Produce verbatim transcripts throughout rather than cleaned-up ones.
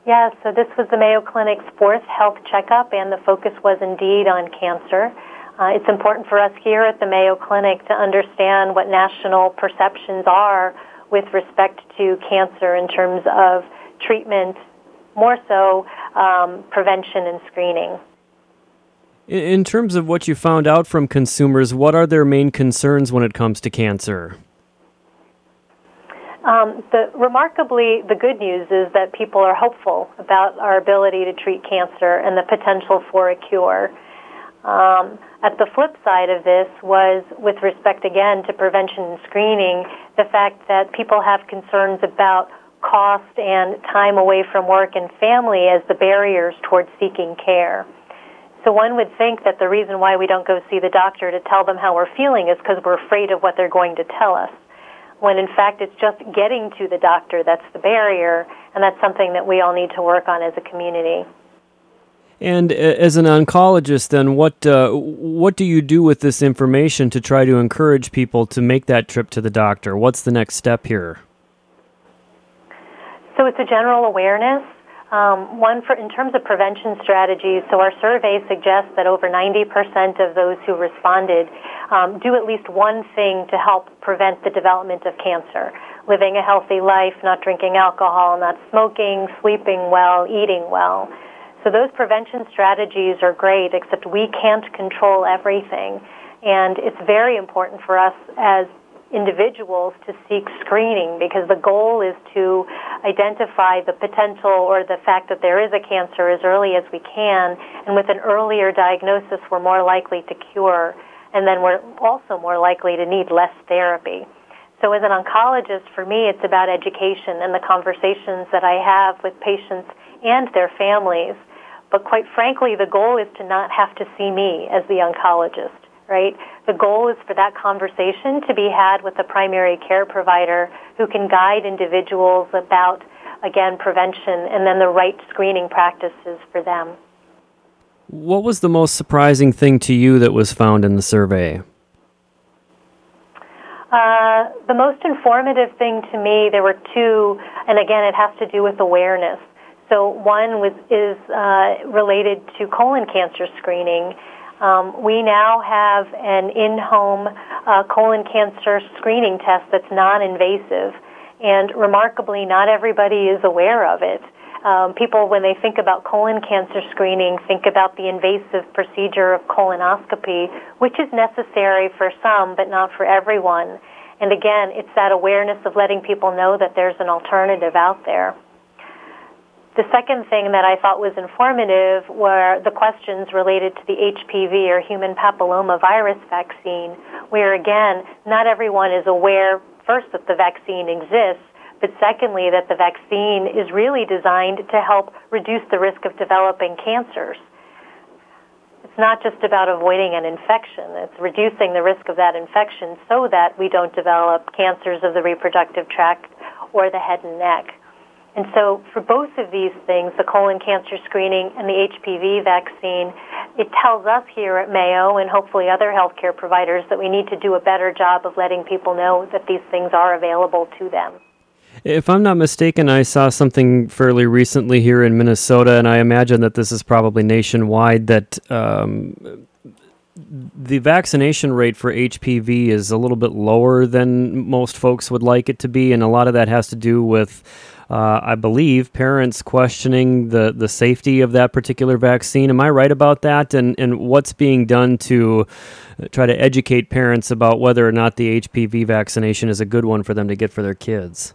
Yes, so this was the Mayo Clinic's fourth health checkup, and the focus was indeed on cancer. Uh, it's important for us here at the Mayo Clinic to understand what national perceptions are with respect to cancer in terms of treatment, more so um, prevention and screening. In terms of what you found out from consumers, what are their main concerns when it comes to cancer? Um, the, remarkably, the good news is that people are hopeful about our ability to treat cancer and the potential for a cure. Um, at the flip side of this was, with respect again to prevention and screening, the fact that people have concerns about cost and time away from work and family as the barriers towards seeking care. So one would think that the reason why we don't go see the doctor to tell them how we're feeling is because we're afraid of what they're going to tell us, when in fact it's just getting to the doctor that's the barrier, and that's something that we all need to work on as a community. And as an oncologist, then, what uh, what do you do with this information to try to encourage people to make that trip to the doctor? What's the next step here? So it's a general awareness. Um, one, for in terms of prevention strategies, so our survey suggests that over ninety percent of those who responded um, do at least one thing to help prevent the development of cancer. Living a healthy life, not drinking alcohol, not smoking, sleeping well, eating well. So those prevention strategies are great, except we can't control everything. And it's very important for us as individuals to seek screening, because the goal is to identify the potential or the fact that there is a cancer as early as we can, and with an earlier diagnosis we're more likely to cure, and then we're also more likely to need less therapy. So as an oncologist, for me, it's about education and the conversations that I have with patients and their families. But quite frankly, the goal is to not have to see me as the oncologist, right? The goal is for that conversation to be had with a primary care provider who can guide individuals about, again, prevention and then the right screening practices for them. What was the most surprising thing to you that was found in the survey? Uh, the most informative thing to me, there were two, and again, it has to do with awareness. So one was is uh, related to colon cancer screening. Um, we now have an in-home uh, colon cancer screening test that's non-invasive, and remarkably, not everybody is aware of it. Um, people, when they think about colon cancer screening, think about the invasive procedure of colonoscopy, which is necessary for some, but not for everyone. And again, it's that awareness of letting people know that there's an alternative out there. The second thing that I thought was informative were the questions related to the H P V, or human papillomavirus vaccine, where again, not everyone is aware, first, that the vaccine exists, but secondly, that the vaccine is really designed to help reduce the risk of developing cancers. It's not just about avoiding an infection, it's reducing the risk of that infection so that we don't develop cancers of the reproductive tract or the head and neck. And so for both of these things, the colon cancer screening and the H P V vaccine, it tells us here at Mayo and hopefully other healthcare providers that we need to do a better job of letting people know that these things are available to them. If I'm not mistaken, I saw something fairly recently here in Minnesota, and I imagine that this is probably nationwide, that um, the vaccination rate for H P V is a little bit lower than most folks would like it to be, and a lot of that has to do with Uh, I believe parents questioning the, the safety of that particular vaccine. Am I right about that? And and what's being done to try to educate parents about whether or not the H P V vaccination is a good one for them to get for their kids?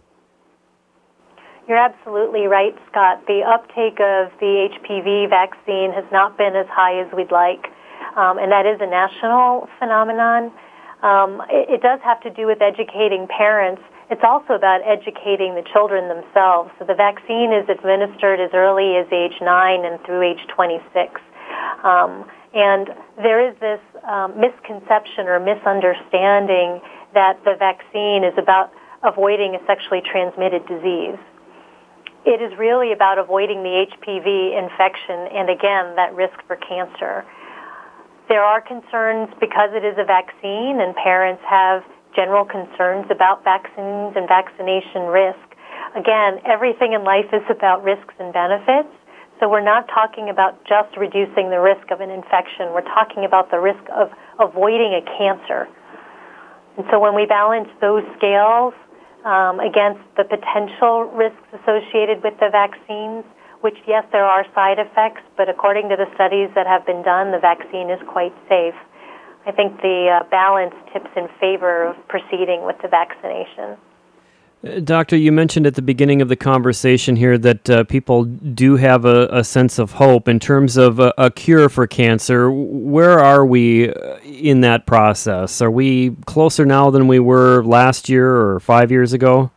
You're absolutely right, Scott. The uptake of the H P V vaccine has not been as high as we'd like, um, and that is a national phenomenon. Um, it, it does have to do with educating parents. It's also about educating the children themselves. So the vaccine is administered as early as age nine and through age twenty-six. Um, and there is this um, misconception or misunderstanding that the vaccine is about avoiding a sexually transmitted disease. It is really about avoiding the H P V infection and, again, that risk for cancer. There are concerns because it is a vaccine and parents have general concerns about vaccines and vaccination risk. again, everything in life is about risks and benefits. So we're not talking about just reducing the risk of an infection. We're talking about the risk of avoiding a cancer. And so when we balance those scales um, against the potential risks associated with the vaccines, which, yes, there are side effects, but according to the studies that have been done, the vaccine is quite safe. I think the uh, balance tips in favor of proceeding with the vaccination. Uh, Doctor, you mentioned at the beginning of the conversation here that uh, people do have a, a sense of hope in terms of a, a cure for cancer. Where are we in that process? Are we closer now than we were last year or five years ago?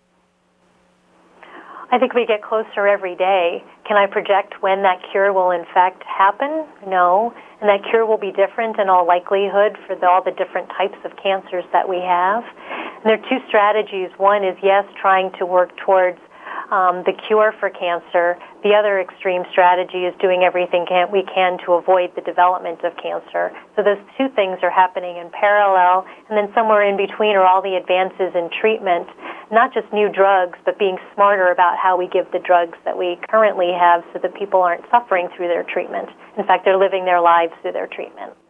I think we get closer every day. Can I project when that cure will in fact happen? No. And that cure will be different in all likelihood for the, all the different types of cancers that we have. And there are two strategies. One is, yes, trying to work towards um, the cure for cancer. The other extreme strategy is doing everything can, we can to avoid the development of cancer. So those two things are happening in parallel, and then somewhere in between are all the advances in treatment, not just new drugs, but being smarter about how we give the drugs that we currently have so that people aren't suffering through their treatment. In fact, they're living their lives through their treatment.